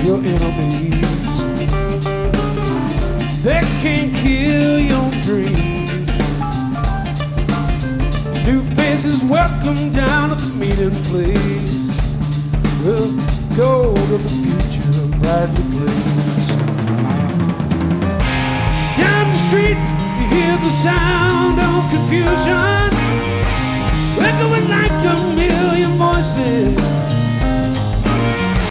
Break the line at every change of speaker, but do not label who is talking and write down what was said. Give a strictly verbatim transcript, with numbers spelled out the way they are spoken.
your enemies. They can't kill your dream. New faces welcome down at the meeting place. The gold of the future brightly blaze. Down the street you hear the sound of confusion.